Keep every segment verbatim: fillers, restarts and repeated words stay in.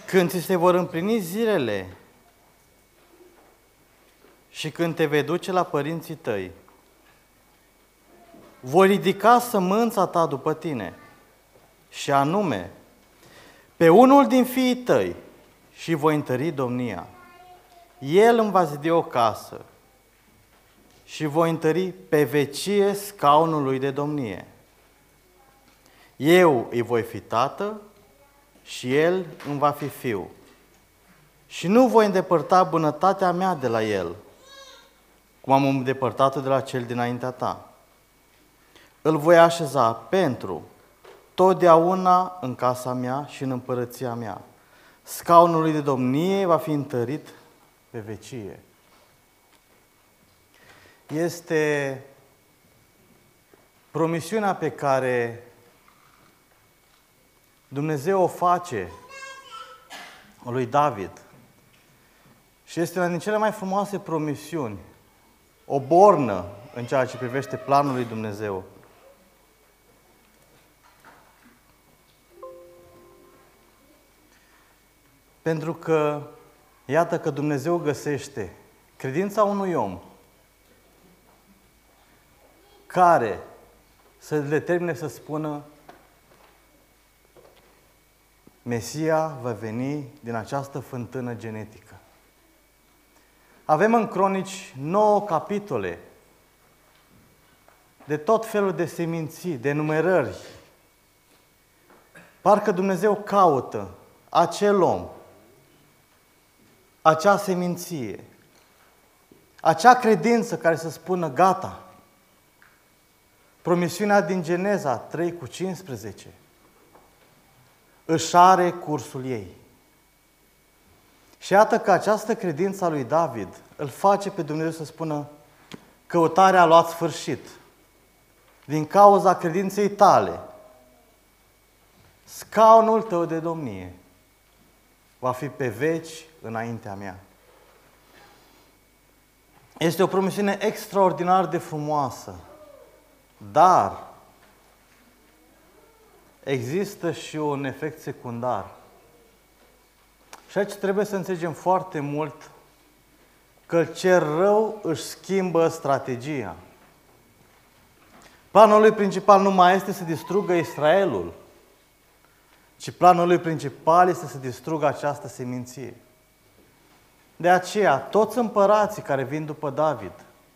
Când ți se vor împlini zilele și când te vei duce la părinții tăi, voi ridica sămânța ta după tine, și anume, pe unul din fiii tăi, și voi întări domnia. El îmi va zidi o casă și voi întări pe vecie scaunul lui de domnie. Eu îi voi fi tată și el îmi va fi fiu. Și nu voi îndepărta bunătatea mea de la el, cum am îndepărtat-o de la cel dinaintea ta. Îl voi așeza pentru totdeauna în casa mea și în împărăția mea. Scaunul lui de domnie va fi întărit pe vecie. Este promisiunea pe care Dumnezeu o face lui David. Și este una din cele mai frumoase promisiuni, o bornă în ceea ce privește planul lui Dumnezeu. Pentru că, iată că Dumnezeu găsește credința unui om care să le determine să spună: Mesia va veni din această fântână genetică. Avem în Cronici nouă capitole de tot felul de seminții, de numerări. Parcă Dumnezeu caută acel om, acea seminție, acea credință care să spună: gata. Promisiunea din Geneza trei cu cincisprezece își are cursul ei. Și iată că această credință a lui David îl face pe Dumnezeu să spună: căutarea a luat sfârșit. Din cauza credinței tale, scaunul tău de domnie va fi pe veci înaintea mea. Este o promisiune extraordinar de frumoasă, dar există și un efect secundar. Și aici trebuie să înțelegem foarte mult că cel rău își schimbă strategia. Planul lui principal nu mai este să distrugă Israelul, ci planul lui principal este să distrugă această seminție. De aceea, toți împărații care vin după David,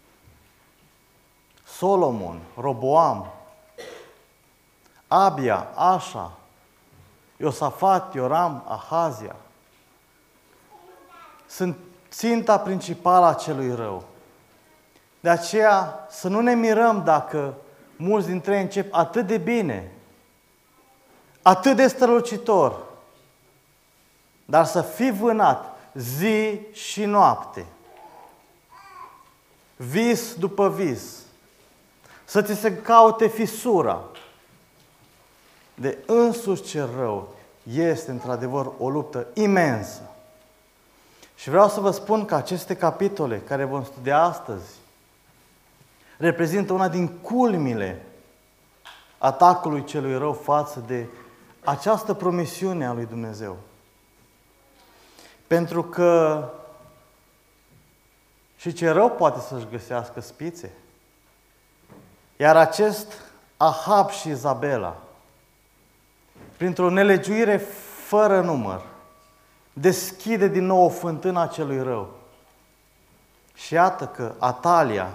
Solomon, Roboam, Abia, Așa, Iosafat, Ioram, Ahazia, sunt ținta principală a celui rău. De aceea să nu ne mirăm dacă mulți dintre ei încep atât de bine, atât de strălucitor, dar să fii vânat zi și noapte, vis după vis, să ți se caute fisura. De însuși cel rău este într-adevăr o luptă imensă. Și vreau să vă spun că aceste capitole care vom studia astăzi reprezintă una din culmile atacului celui rău față de această promisiune a lui Dumnezeu. Pentru că și ce rău poate să-și găsească spițe. Iar acest Ahab și Izabela, printr-o nelegiuire fără număr, deschide din nou o fântână a celui rău. Și iată că Atalia,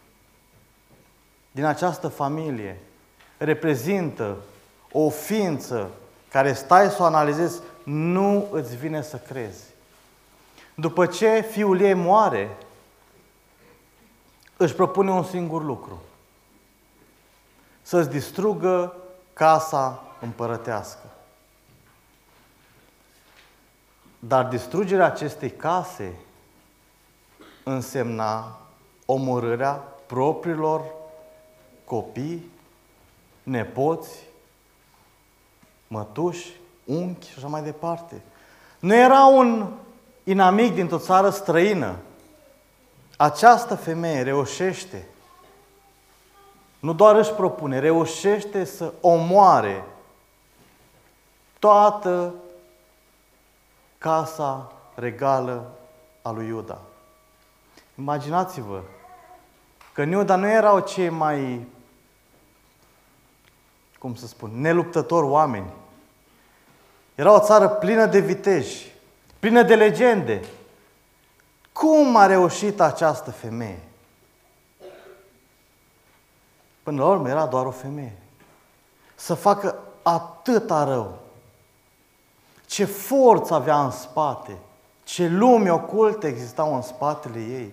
din această familie, reprezintă o ființă care, stai să o analizezi, nu îți vine să crezi. După ce fiul ei moare, își propune un singur lucru: să-ți distrugă casa împărătească. Dar distrugerea acestei case însemna omorârea propriilor copii, nepoți, mătuși, unchi și așa mai departe. Nu era un inamic dintr-o țară străină. Această femeie reușește, nu doar își propune, reușește să omoare toată casa regală a lui Iuda. Imaginați-vă că în Iuda nu erau cei mai, cum să spun, neluptători oameni. Era o țară plină de viteji, plină de legende. Cum a reușit această femeie? Până la urmă era doar o femeie. Să facă atâta rău. Ce forță avea în spate, ce lumi oculte existau în spatele ei.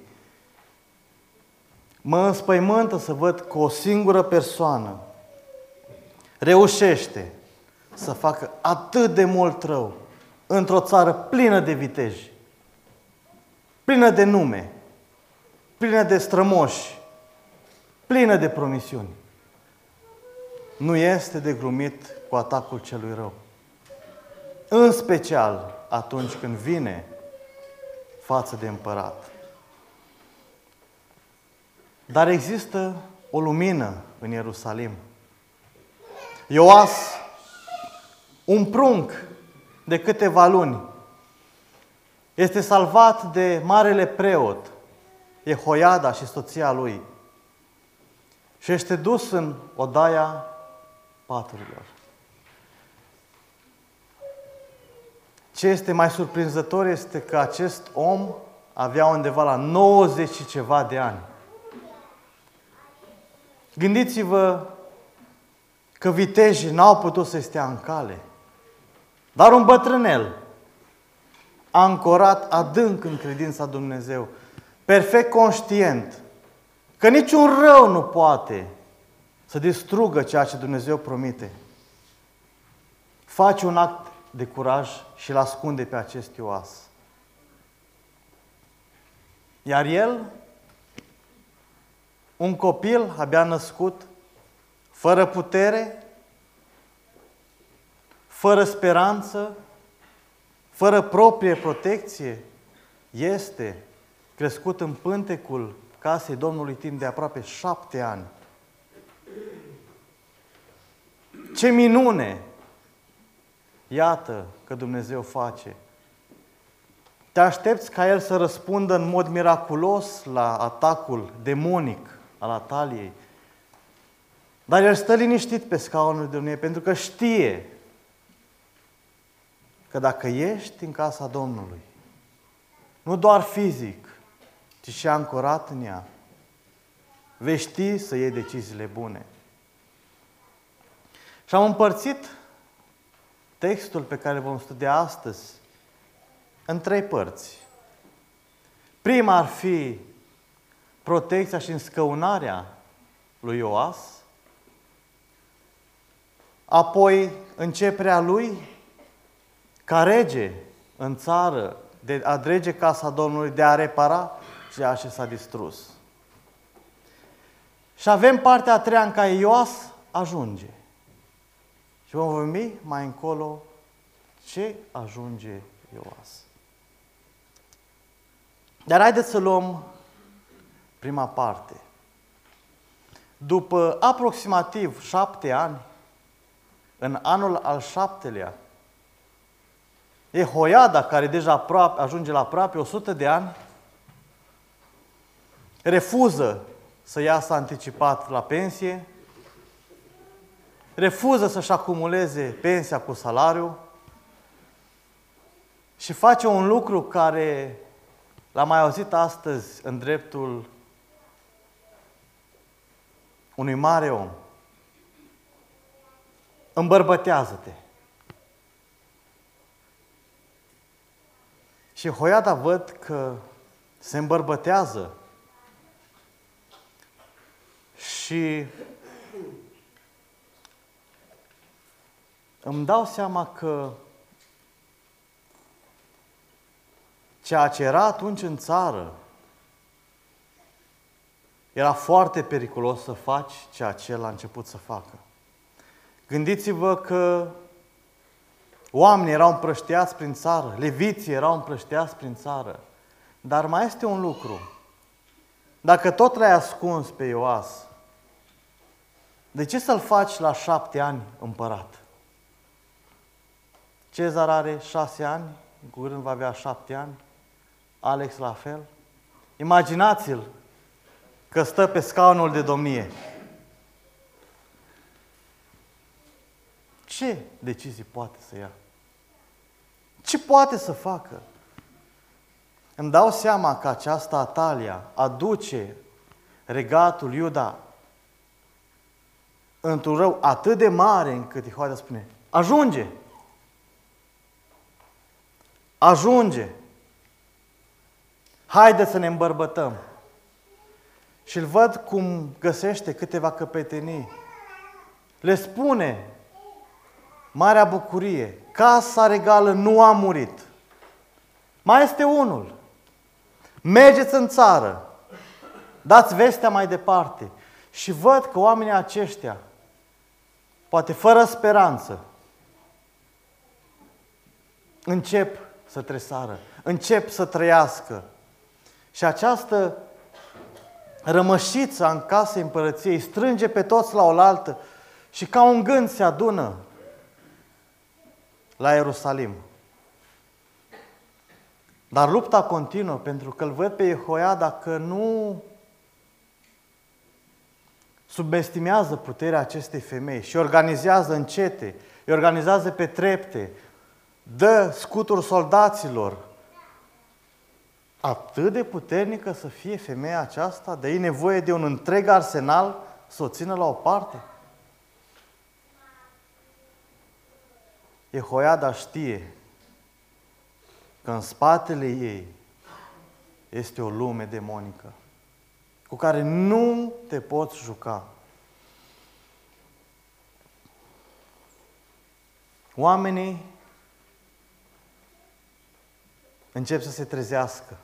Mă înspăimântă să văd că o singură persoană reușește să facă atât de mult rău într-o țară plină de viteji, plină de nume, plină de strămoși, plină de promisiuni. Nu este de glumit cu atacul celui rău. În special atunci când vine față de împărat. Dar există o lumină în Ierusalim. Ioas, un prunc de câteva luni, este salvat de marele preot, Jehoiada și soția lui, și este dus în odaia paturilor. Ce este mai surprinzător este că acest om avea undeva la nouăzeci și ceva de ani. Gândiți-vă că vitejii n-au putut să stea în cale, dar un bătrânel, ancorat adânc în credința Dumnezeu, perfect conștient că niciun rău nu poate să distrugă ceea ce Dumnezeu promite, face un act de curaj și îl ascunde pe acest Ioas. Iar el, un copil abia născut, fără putere, fără speranță, fără proprie protecție, este crescut în pântecul casei Domnului timp de aproape șapte ani. Ce minune! Iată că Dumnezeu face. Te aștepți ca el să răspundă în mod miraculos la atacul demonic al Ataliei. Dar el stă liniștit pe scaunul de Dumnezeu pentru că știe că dacă ești în casa Domnului, nu doar fizic, ci și ancorat în ea, vei ști să iei deciziile bune. Și am împărțit textul pe care îl vom studia astăzi în trei părți. Prima ar fi protecția și înscăunarea lui Ioas, apoi începerea lui ca rege în țară, de a drege casa Domnului, de a repara ceea ce s-a distrus. Și avem partea a treia în care Ioas ajunge. Și vom vorbi mai încolo ce ajunge Ioas. Dar haideți să luăm prima parte. După aproximativ șapte ani, în anul al șaptelea, Jehoiada, care deja aproape, ajunge la aproape o sută de ani, refuză să iasă anticipat la pensie, refuză să-și acumuleze pensia cu salariu și face un lucru care l-am mai auzit astăzi în dreptul unui mare om. Îmbărbătează-te. Și Jehoiada văd că se îmbărbătează și îmi dau seama că ceea ce era atunci în țară era foarte periculos să faci ceea ce el a început să facă. Gândiți-vă că oamenii erau împrăștiați prin țară, leviții erau împrăștiați prin țară. Dar mai este un lucru. Dacă tot l-ai ascuns pe Ioas, de ce să-l faci la șapte ani împărat? Cezar are șase ani, în curând va avea șapte ani, Alex la fel. Imaginați-l că stă pe scaunul de domnie. Ce decizii poate să ia? Ce poate să facă? Îmi dau seama că această Atalia aduce regatul Iuda într-un rău atât de mare încât Jehoiada spune, ajunge! Ajunge! Haideți să ne îmbărbătăm! Și îl văd cum găsește câteva căpetenii. Le spune, marea bucurie, casa regală nu a murit. Mai este unul. Mergeți în țară, dați vestea mai departe. Și văd că oamenii aceștia, poate fără speranță, încep să tresară, încep să trăiască. Și această rămășiță în casa împărăției strânge pe toți la oaltă și ca un gând se adună la Ierusalim. Dar lupta continuă, pentru că îl văd pe Jehoiada că nu subestimează puterea acestei femei și organizează încete, îi organizează pe trepte, dă scuturi soldaților. Atât de puternică să fie femeia aceasta, de ei nevoie de un întreg arsenal să o țină la o parte? Jehoiada știe că în spatele ei este o lume demonică cu care nu te poți juca. Oamenii încep să se trezească.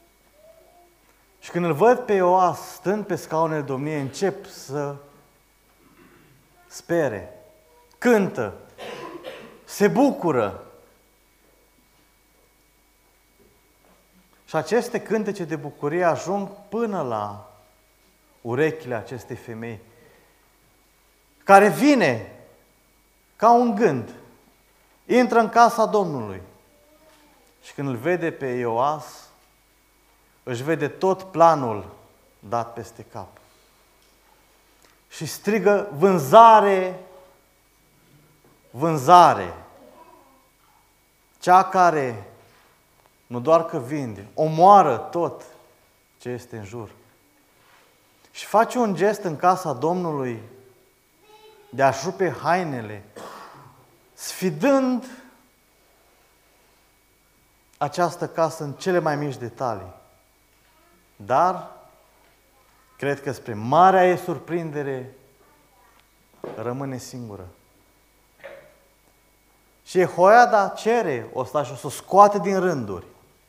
Și când îl văd pe Ioas stând pe scaunele domniei, încep să spere, cântă, se bucură. Și aceste cântece de bucurie ajung până la urechile acestei femei, care vine ca un gând, intră în casa Domnului și când îl vede pe Ioas, își vede tot planul dat peste cap. Și strigă, vânzare, vânzare. Cea care nu doar că vinde, omoară tot ce este în jur. Și face un gest în casa Domnului de a-și rupe hainele, sfidând această casă în cele mai mici detalii. Dar, cred că spre marea ei surprindere, rămâne singură. Și Jehoiada cere ostașul să o scoate din rânduri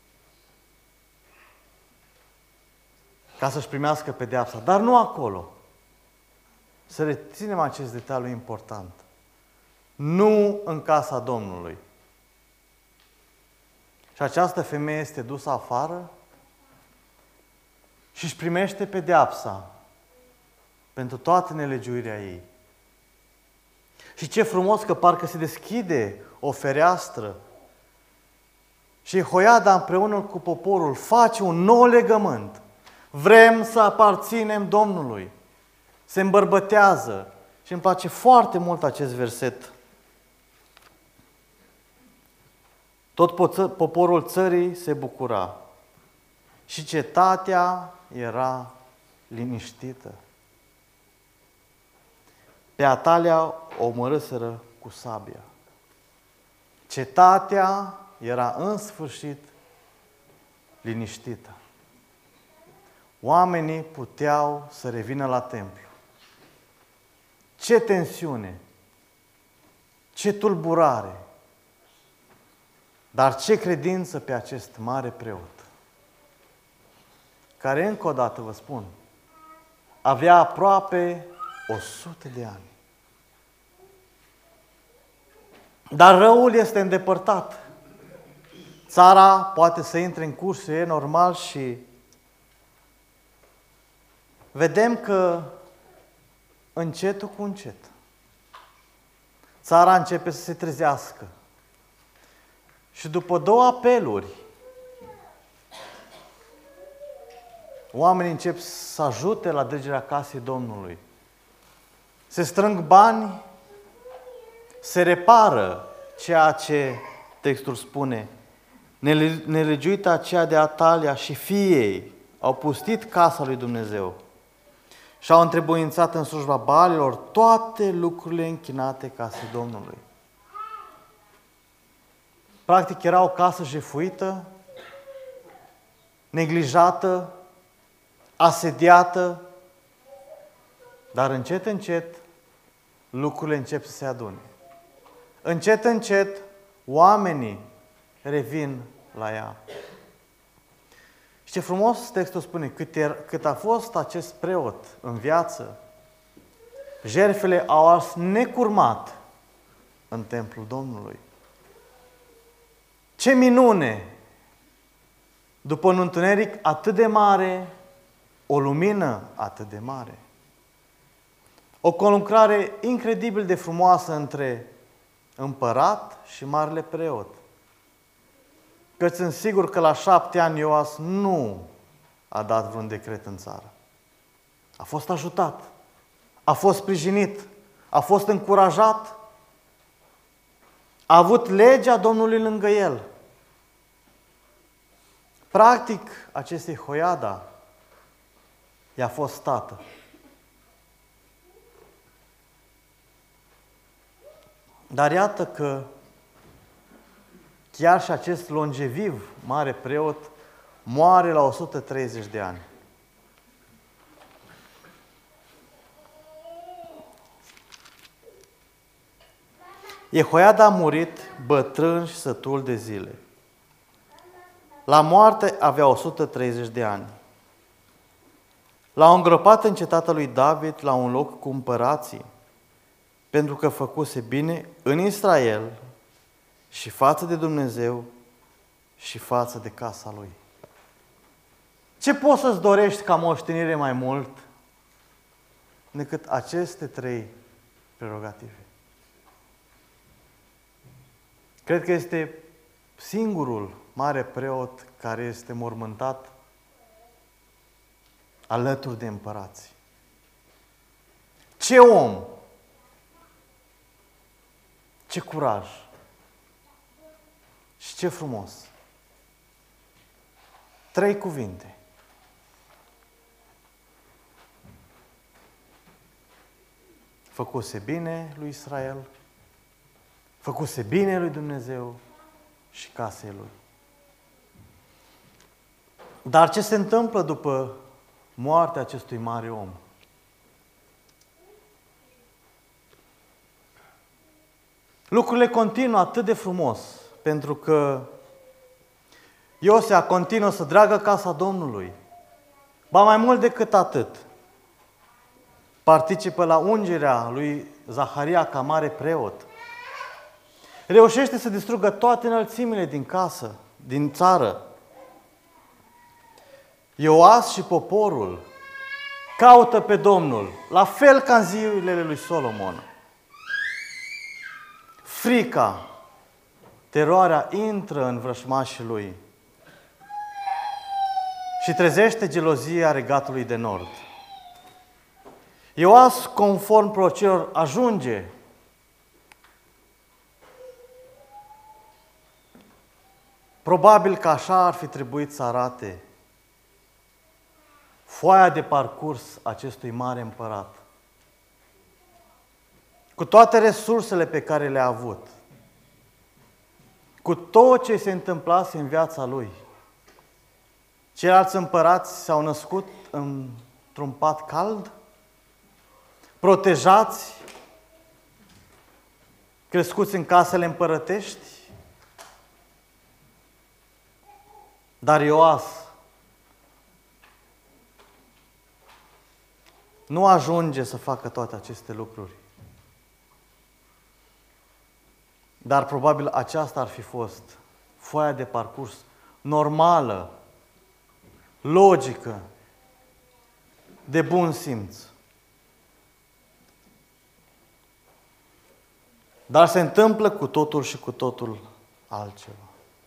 ca să-și primească pedeapsa. Dar nu acolo. Să reținem acest detaliu important. Nu în casa Domnului. Și această femeie este dusă afară și își primește pedeapsa pentru toată nelegiuirea ei. Și ce frumos că parcă se deschide o fereastră și Jehoiada împreună cu poporul face un nou legământ. Vrem să aparținem Domnului. Se îmbărbătează și îmi place foarte mult acest verset. Tot poporul țării se bucura și cetatea era liniștită. Pe Atalia o omorâseră cu sabia. Cetatea era în sfârșit liniștită. Oamenii puteau să revină la templu. Ce tensiune! Ce tulburare! Dar ce credință pe acest mare preot, care, încă o dată vă spun, avea aproape o sută de ani. Dar răul este îndepărtat. Țara poate să intre în cursul ei normal și vedem că încetul cu încet țara începe să se trezească. Și după două apeluri, oamenii încep să ajute la dregerea casei Domnului. Se strâng bani, se repară ceea ce textul spune. Nelegiuita aceea de Atalia și fiei au pustit casa lui Dumnezeu și au întrebuințat în slujba Baalilor toate lucrurile închinate casei Domnului. Practic era o casă jefuită, neglijată, asediată, dar încet, încet lucrurile încep să se adune. Încet, încet oamenii revin la ea. Și ce frumos textul spune, cât, er, cât a fost acest preot în viață, jertfele au ars necurmat în templul Domnului. Ce minune! După un întuneric atât de mare, o lumină atât de mare. O conlucrare incredibil de frumoasă între împărat și marele preot. Că sunt sigur că la șapte ani Ioas nu a dat vreun decret în țară. A fost ajutat, a fost sprijinit, a fost încurajat, a avut legea Domnului lângă el. Practic, acest Jehoiada i-a fost tată. Dar iată că chiar și acest longeviv mare preot moare la o sută treizeci de ani. Jehoiada a murit bătrân și sătul de zile. La moarte avea o sută treizeci de ani. L-au îngropat în cetatea lui David la un loc cu împărații, pentru că făcuse bine în Israel și față de Dumnezeu și față de casa lui. Ce poți să-ți dorești ca moștenire mai mult decât aceste trei prerogative? Cred că este singurul mare preot care este mormântat alături de împărați. Ce om! Ce curaj! Și ce frumos! Trei cuvinte. Făcuse bine lui Israel, făcuse bine lui Dumnezeu și casei lui. Dar ce se întâmplă după moartea acestui mare om? Lucrurile continuă atât de frumos, pentru că Iosea continuă să dragă casa Domnului. Ba mai mult decât atât, participă la ungerea lui Zaharia ca mare preot. Reușește să distrugă toate înălțimile din casă, din țară. Ioas și poporul caută pe Domnul, la fel ca în zilele lui Solomon. Frica, teroarea intră în vrășmașii lui și trezește gelozia regatului de nord. Ioas, conform prorocilor, ajunge probabil că așa ar fi trebuit să arate foaia de parcurs acestui mare împărat. Cu toate resursele pe care le-a avut, cu tot ce se întâmplase în viața lui. Ceilalți împărați s-au născut într-un pat cald, protejați, crescuți în casele împărătești, dar Ioas nu ajunge să facă toate aceste lucruri. Dar probabil aceasta ar fi fost foaia de parcurs normală, logică, de bun simț. Dar se întâmplă cu totul și cu totul altceva.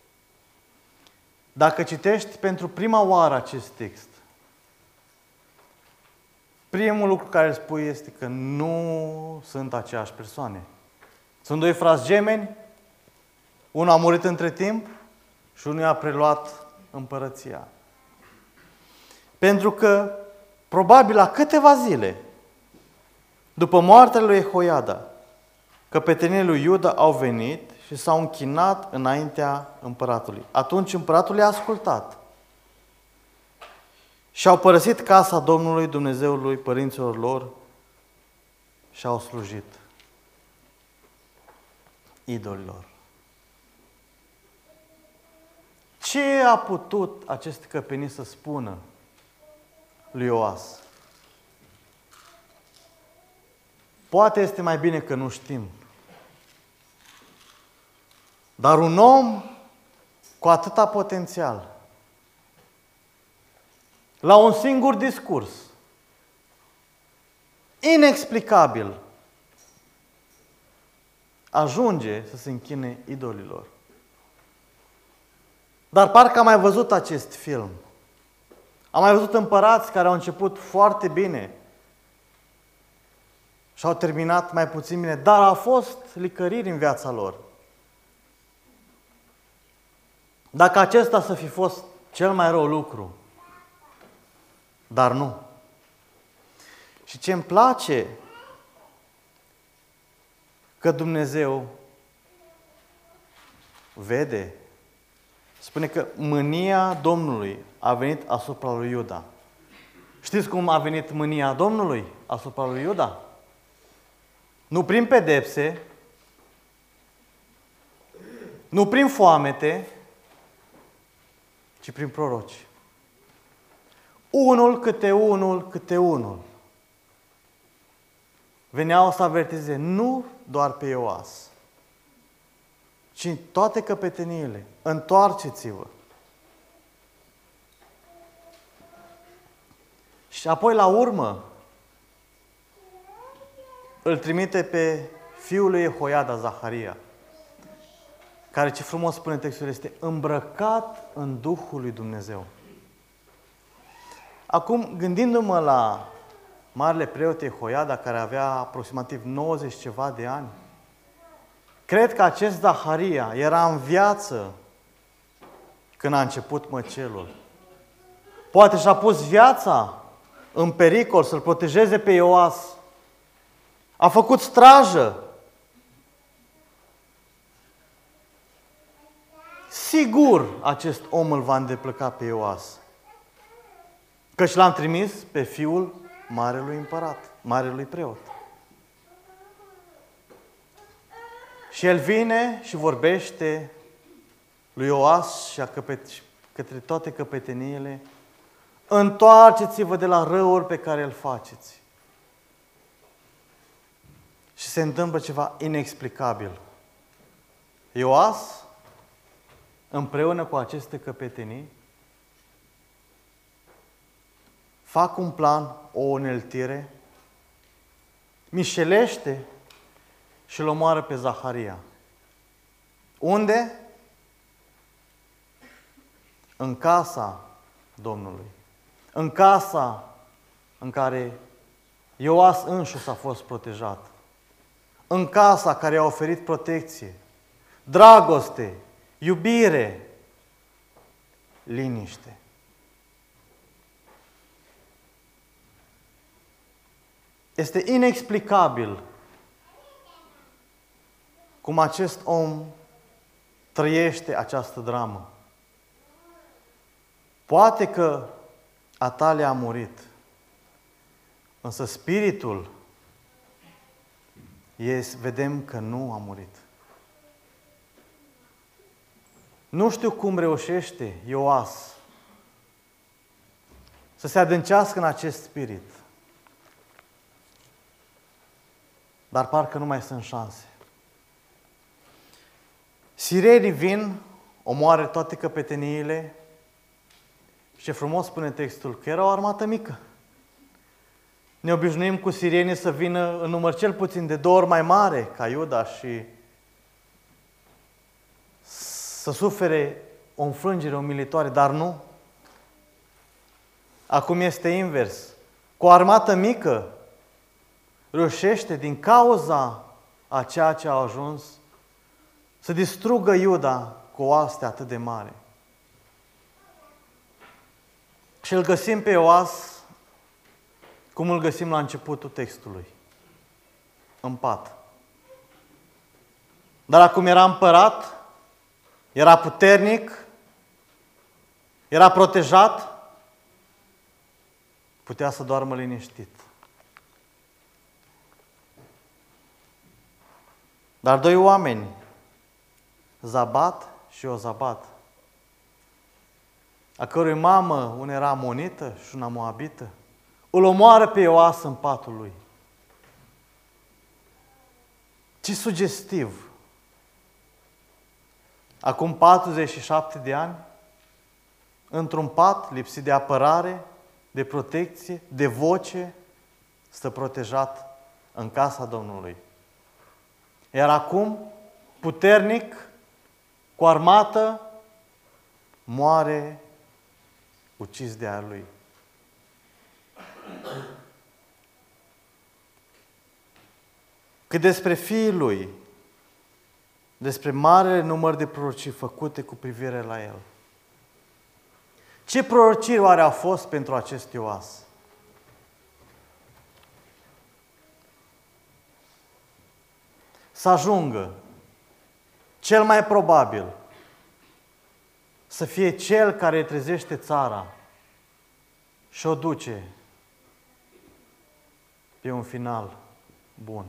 Dacă citești pentru prima oară acest text, primul lucru care îl spui este că nu sunt aceeași persoane. Sunt doi frați gemeni, unul a murit între timp și unul a preluat împărăția. Pentru că, probabil la câteva zile, după moartea lui Jehoiada, căpetenii lui Iuda au venit și s-au închinat înaintea împăratului. Atunci împăratul i-a ascultat. Și au părăsit casa Domnului Dumnezeului părinților lor și au slujit idolilor. Ce a putut acest căpetenii să spună lui Ioas? Poate este mai bine că nu știm. Dar un om cu atâta potențial, la un singur discurs, inexplicabil, ajunge să se închine idolilor. Dar parcă am mai văzut acest film. Am mai văzut împărați care au început foarte bine și au terminat mai puțin bine, dar au fost licăriri în viața lor. Dacă acesta să fi fost cel mai rău lucru, dar nu. Și ce îmi place, că Dumnezeu vede, spune că mânia Domnului a venit asupra lui Iuda. Știți cum a venit mânia Domnului asupra lui Iuda? Nu prin pedepse, nu prin foamete, ci prin proroci. Unul câte unul câte unul veneau să avertizeze nu doar pe Ioas, ci toate căpeteniile. Întoarceți-vă. Și apoi la urmă îl trimite pe fiul lui Jehoiada, Zaharia, care, ce frumos spune textul, este îmbrăcat în Duhul lui Dumnezeu. Acum, gândindu-mă la marele preot Jehoiada, care avea aproximativ nouăzeci ceva de ani, cred că acest Zaharia era în viață când a început măcelul. Poate și-a pus viața în pericol să-l protejeze pe Ioas. A făcut strajă. Sigur, acest om îl va îndeplăca pe Ioas. Căci l-am trimis pe fiul marelui împărat, marelui preot. Și el vine și vorbește lui Ioas și a căpet- către toate căpeteniile: întoarceți-vă de la răul pe care îl faceți. Și se întâmplă ceva inexplicabil. Ioas, împreună cu aceste căpetenii, fac un plan, o uneltire, mișelește și îl omoară pe Zaharia. Unde? În casa Domnului. În casa în care Ioas însuși a fost protejat. În casa care a oferit protecție, dragoste, iubire, liniște. Este inexplicabil cum acest om trăiește această dramă. Poate că Atalia a murit, însă spiritul, yes, vedem că nu a murit. Nu știu cum reușește Ioas să se adâncească în acest spirit, dar parcă nu mai sunt șanse. Sirenii vin, omoară toate căpeteniile și ce frumos spune textul, că era o armată mică. Ne obișnuim cu sirienii să vină în număr cel puțin de două ori mai mare ca Iuda și să sufere o înfrângere umilitoare, dar nu. Acum este invers. Cu o armată mică reușește din cauza a ceea ce a ajuns să distrugă Iuda cu o oaste atât de mare. Și îl găsim pe Ioas cum îl găsim la începutul textului. În pat. Dar acum era împărat, era puternic, era protejat, putea să doarmă liniștit. Dar doi oameni, Zabat și Iozabat, a cărui mamă, una era amonită și una moabită, îl omoară pe Ioas în patul lui. Ce sugestiv! Acum patruzeci și șapte de ani, într-un pat lipsit de apărare, de protecție, de voce, stă protejat în casa Domnului. Iar acum, puternic, cu armată, moare ucis de a lui. Cât despre fiii lui, despre marele număr de prorocii făcute cu privire la el. Ce prorociri oare au fost pentru acest Ioas? Să ajungă, cel mai probabil, să fie cel care trezește țara și o duce pe un final bun.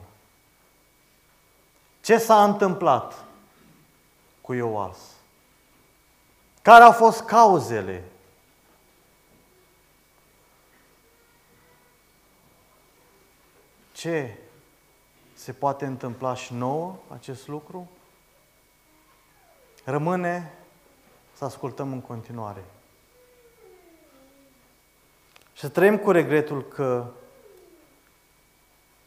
Ce s-a întâmplat cu Ioas? Care au fost cauzele? Ce se poate întâmpla și nouă acest lucru? Rămâne să ascultăm în continuare. Și să trăim cu regretul că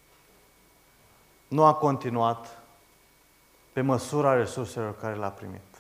nu a continuat pe măsura resurselor care le-a primit.